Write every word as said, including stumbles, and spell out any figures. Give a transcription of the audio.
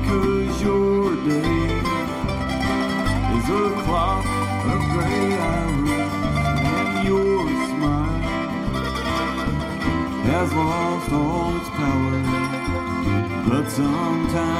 'cause your day is a clock of gray hours, and your smile has lost all its power. But sometimes